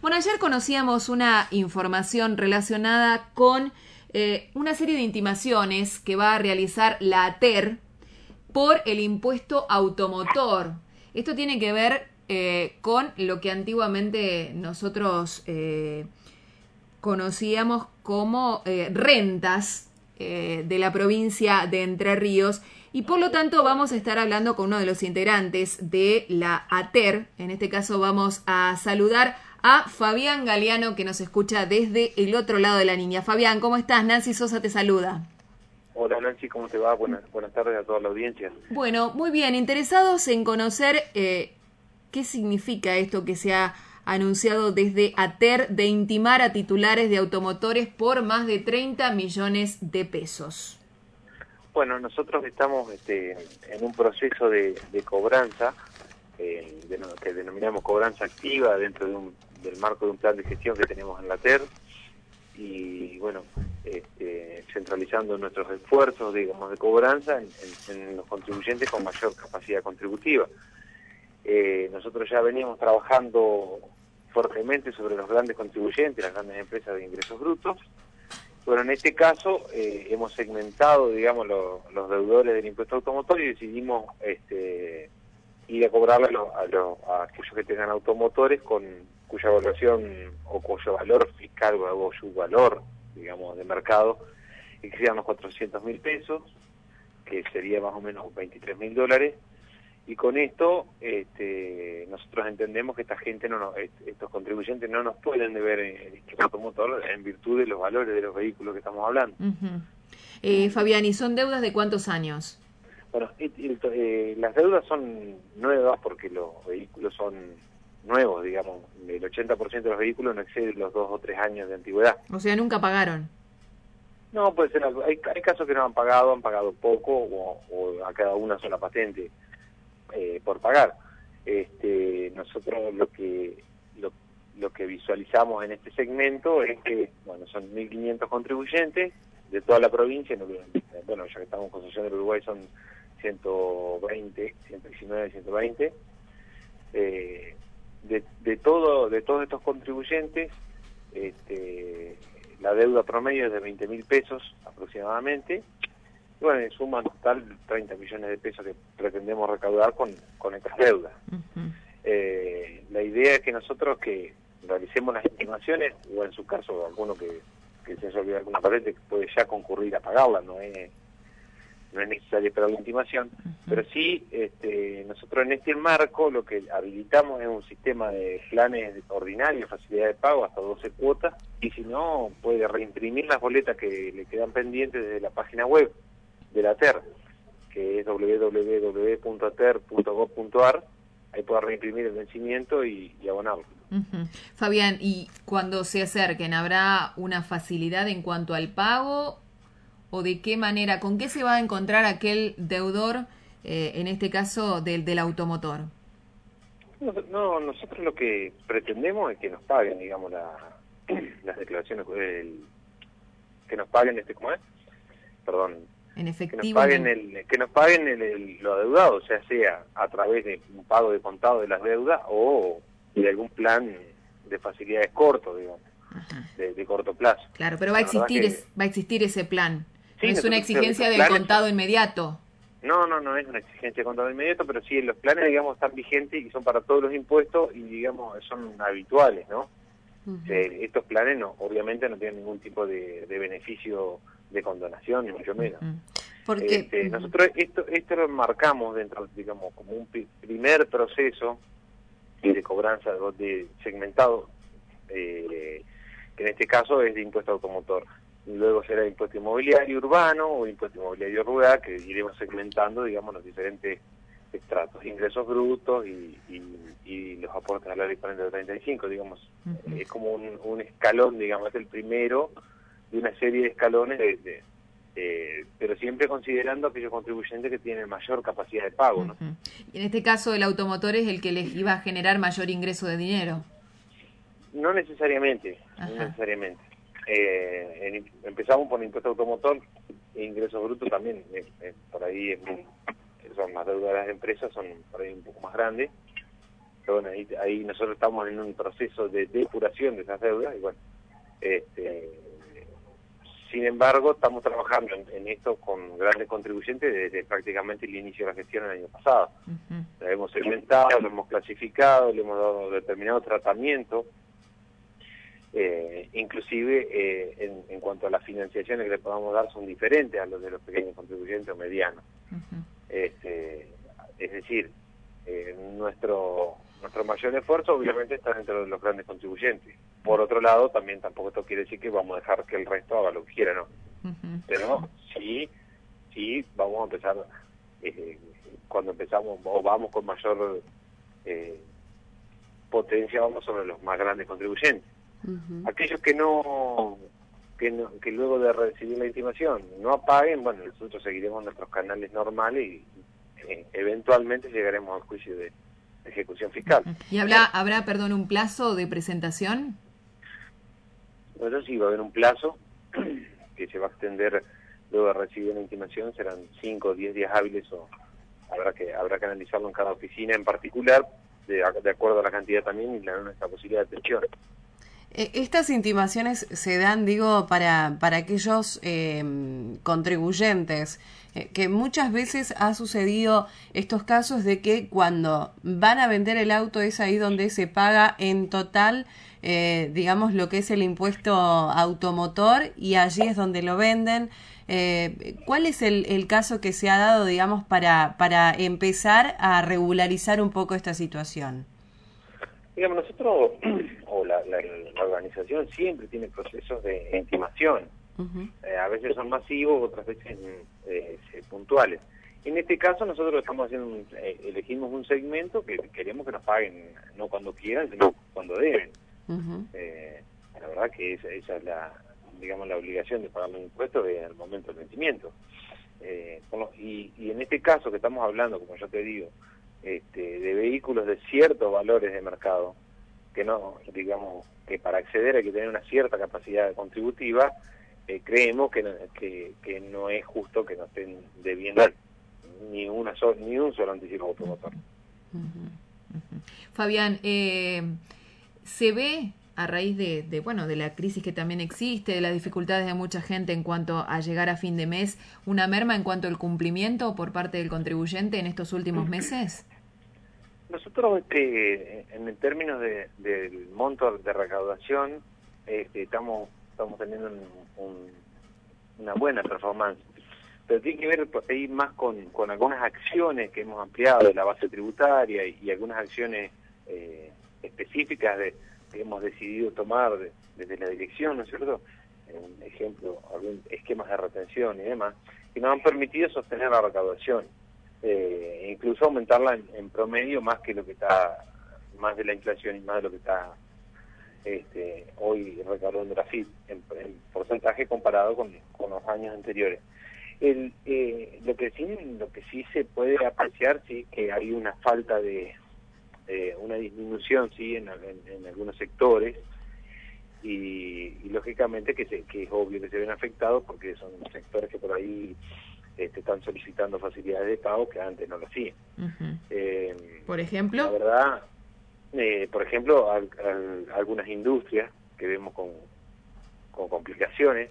Bueno, ayer conocíamos una información relacionada con una serie de intimaciones que va a realizar la ATER por el impuesto automotor. Esto tiene que ver con lo que antiguamente nosotros conocíamos como rentas de la provincia de Entre Ríos, y por lo tanto vamos a estar hablando con uno de los integrantes de la ATER. En este caso vamos a saludar a Fabián Galeano, que nos escucha desde el otro lado de la línea. Fabián, ¿cómo estás? Nancy Sosa te saluda. Hola Nancy, ¿cómo te va? Buenas tardes a toda la audiencia. Bueno, muy bien, interesados en conocer qué significa esto que se ha anunciado desde ATER de intimar a titulares de automotores por más de 30 millones de pesos. Bueno, nosotros estamos en un proceso de cobranza, que denominamos cobranza activa dentro del marco de un plan de gestión que tenemos en la ATER, y bueno, centralizando nuestros esfuerzos, digamos, de cobranza en los contribuyentes con mayor capacidad contributiva. Nosotros ya veníamos trabajando fuertemente sobre los grandes contribuyentes, las grandes empresas de ingresos brutos. Bueno, en este caso hemos segmentado, digamos, los deudores del impuesto automotor y decidimos ir a cobrarle a aquellos que tengan automotores cuya evaluación o cuyo valor fiscal o su valor, digamos, de mercado excedian los 400.000 pesos, que sería más o menos $23.000. Y con esto nosotros entendemos que esta gente, estos contribuyentes no nos pueden deber el automotor en virtud de los valores de los vehículos que estamos hablando. Fabián, ¿y son deudas de cuántos años? Bueno, las deudas son nuevas porque los vehículos son nuevos, digamos. El 80% de los vehículos no excede los 2 o 3 años de antigüedad. O sea, nunca pagaron. No, puede ser. Hay casos que no han pagado poco o a cada una sola patente por pagar. Nosotros lo que visualizamos en este segmento es que, bueno, son 1.500 contribuyentes de toda la provincia. Bueno, ya que estamos en Concepción del Uruguay son 119, 120. De todos estos contribuyentes, la deuda promedio es de 20.000 pesos aproximadamente. Y bueno, en suma total 30 millones de pesos que pretendemos recaudar con estas deudas. La idea es que nosotros que realicemos las estimaciones, o en su caso alguno que se haya olvidado alguna patente, puede ya concurrir a pagarla, no es necesario esperar la intimación, pero sí nosotros en este marco lo que habilitamos es un sistema de planes ordinarios, facilidad de pago hasta 12 cuotas, y si no puede reimprimir las boletas que le quedan pendientes desde la página web de la ATER, que es www.ater.gov.ar. Ahí puede reimprimir el vencimiento y abonarlo. Fabián, ¿y cuando se acerquen habrá una facilidad en cuanto al pago? ¿O de qué manera, con qué se va a encontrar aquel deudor, en este caso del automotor? No, nosotros lo que pretendemos es que nos paguen, digamos, las declaraciones, que nos paguen ¿cómo es? Perdón. En efectivo. Que nos paguen lo adeudado, sea a través de un pago de contado de las deudas o de algún plan de facilidades corto, digamos, de corto plazo. Claro, pero va a existir ese plan. Sí, no es una exigencia del contado inmediato. No es una exigencia de contado inmediato, pero sí, los planes, digamos, están vigentes y son para todos los impuestos y, digamos, son habituales, ¿no? Estos planes, obviamente, no tienen ningún tipo de beneficio de condonación, ni mucho menos. Porque nosotros esto lo marcamos dentro, digamos, como un primer proceso de cobranza de segmentado, que en este caso es de impuesto automotor. Luego será impuesto inmobiliario urbano o impuesto inmobiliario rural, que iremos segmentando, digamos, los diferentes estratos, ingresos brutos y los aportes a la ley 4035, digamos. Es como un escalón, digamos, es el primero de una serie de escalones, pero siempre considerando aquellos contribuyentes que tienen mayor capacidad de pago, ¿no? Y en este caso el automotor es el que les iba a generar mayor ingreso de dinero. No necesariamente, empezamos por el impuesto automotor e ingresos brutos también, por ahí son las deudas de las empresas, son por ahí un poco más grandes, que bueno, ahí nosotros estamos en un proceso de depuración de esas deudas y bueno, sin embargo estamos trabajando en esto con grandes contribuyentes desde prácticamente el inicio de la gestión el año pasado. La hemos segmentado, lo hemos clasificado, le hemos dado determinado tratamiento, inclusive en cuanto a las financiaciones que le podamos dar son diferentes a los de los pequeños contribuyentes o medianos. Es decir, nuestro mayor esfuerzo obviamente está dentro de los grandes contribuyentes. Por otro lado, también tampoco esto quiere decir que vamos a dejar que el resto haga lo que quiera, ¿no? Pero sí vamos a empezar, cuando empezamos o vamos con mayor potencia, vamos sobre los más grandes contribuyentes. Aquellos que luego de recibir la intimación no apaguen, bueno, nosotros seguiremos nuestros canales normales y eventualmente llegaremos al juicio de ejecución fiscal. ¿Y habrá, perdón, un plazo de presentación? Bueno, sí, va a haber un plazo que se va a extender luego de recibir la intimación, serán 5 o 10 días hábiles, o habrá que analizarlo en cada oficina en particular, de acuerdo a la cantidad también y nuestra posibilidad de atención. Estas intimaciones se dan, digo, para aquellos contribuyentes, que muchas veces ha sucedido estos casos de que cuando van a vender el auto es ahí donde se paga en total, digamos, lo que es el impuesto automotor, y allí es donde lo venden. ¿Cuál es el caso que se ha dado, digamos, para empezar a regularizar un poco esta situación? Digamos, nosotros, o la organización siempre tiene procesos de intimación. A veces son masivos, otras veces puntuales. En este caso nosotros estamos haciendo elegimos un segmento que queremos que nos paguen no cuando quieran, sino cuando deben. La verdad que esa es la obligación de pagar los impuestos en el momento del vencimiento. Y en este caso que estamos hablando, como yo te digo, de vehículos de ciertos valores de mercado, que no, digamos, que para acceder hay que tener una cierta capacidad contributiva, creemos que no es justo que nos estén debiendo ni un solo anticipo automotor. Fabián, ¿se ve a raíz de la crisis que también existe, de las dificultades de mucha gente en cuanto a llegar a fin de mes, una merma en cuanto al cumplimiento por parte del contribuyente en estos últimos meses? Nosotros, en términos del monto de recaudación, estamos teniendo una buena performance, pero tiene que ver por ahí más con algunas acciones que hemos ampliado de la base tributaria y algunas acciones específicas que hemos decidido tomar desde la dirección, ¿no es cierto? Un ejemplo, algún esquemas de retención y demás, que nos han permitido sostener la recaudación, incluso aumentarla en promedio más que lo que está, más de la inflación y más de lo que está hoy recaudando la FIP en porcentaje comparado con los años anteriores. Lo que sí se puede apreciar, sí, que hay una falta de una disminución, sí, en algunos sectores, y lógicamente que es obvio que se ven afectados porque son sectores que por ahí están solicitando facilidades de pago que antes no lo hacían. ¿Por ejemplo? La verdad, por ejemplo, algunas industrias que vemos con complicaciones,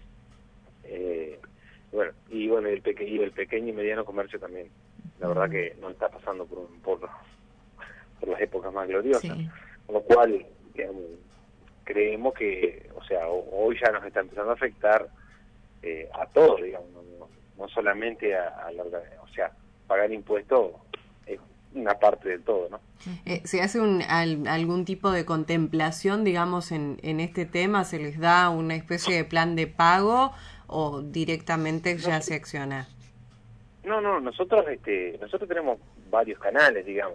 el pequeño y mediano comercio también. La verdad que no está pasando por las épocas más gloriosas, sí. Con lo cual, digamos, creemos que, hoy ya nos está empezando a afectar a todos, digamos, no solamente pagar impuestos es una parte del todo, ¿no? ¿Se hace algún tipo de contemplación, digamos, en este tema? ¿Se les da una especie de plan de pago o directamente ya se acciona? No, nosotros tenemos varios canales, digamos.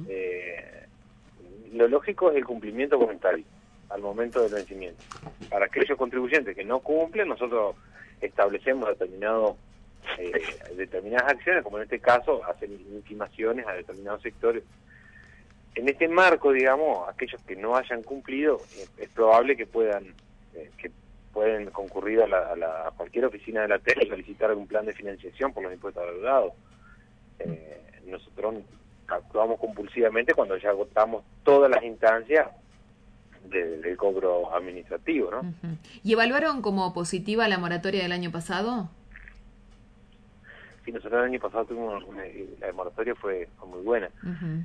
Lo lógico es el cumplimiento voluntario al momento del vencimiento. Para aquellos contribuyentes que no cumplen, nosotros establecemos determinadas acciones, como en este caso, hacer intimaciones a determinados sectores. En este marco, digamos, aquellos que no hayan cumplido, es probable que pueden concurrir a cualquier oficina de la TER y solicitar algún plan de financiación por los impuestos adeudados. Nosotros actuamos compulsivamente cuando ya agotamos todas las instancias del cobro administrativo, ¿no? Uh-huh. ¿Y evaluaron como positiva la moratoria del año pasado? Sí, nosotros el año pasado tuvimos la moratoria fue muy buena. Uh-huh.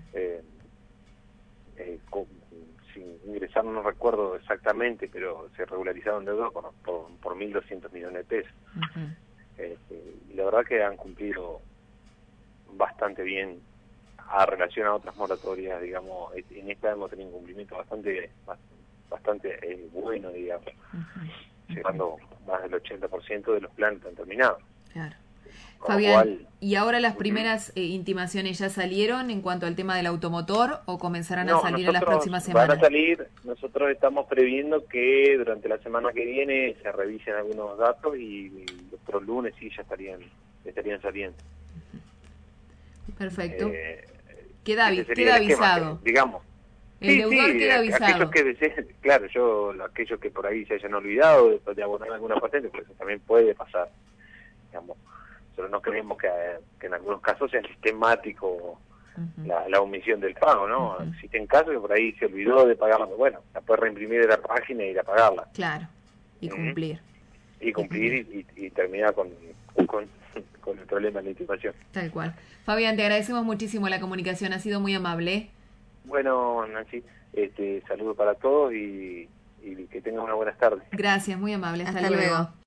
Sin ingresar, no recuerdo exactamente, pero se regularizaron deudas por 1.200 millones de pesos. Uh-huh. Y la verdad que han cumplido bastante bien a relación a otras moratorias, digamos. En esta hemos tenido un cumplimiento bastante bueno, digamos, llegando más del 80% de los planes están terminados. Claro. Con Fabián, cual, ¿y ahora las primeras intimaciones ya salieron en cuanto al tema del automotor o comenzarán a salir en las próximas semanas? Van a salir, nosotros estamos previendo que durante la semana que viene se revisen algunos datos y los otros lunes sí ya estarían saliendo. Perfecto. Queda sería avisado. esquema, digamos. El deudor queda avisado. Aquellos que por ahí se hayan olvidado después de abonar alguna patente, pues eso también puede pasar. Digamos, nosotros no creemos que en algunos casos sea sistemático la omisión del pago, ¿no? Existen casos que por ahí se olvidó de pagarla, bueno, la puede reimprimir de la página y ir a pagarla. Claro, y cumplir. Y terminar con el problema de la intimación. Tal cual. Fabián, te agradecemos muchísimo la comunicación, ha sido muy amable. Bueno, Nancy, saludos para todos y que tengan una buena tarde. Gracias, muy amable. Hasta luego.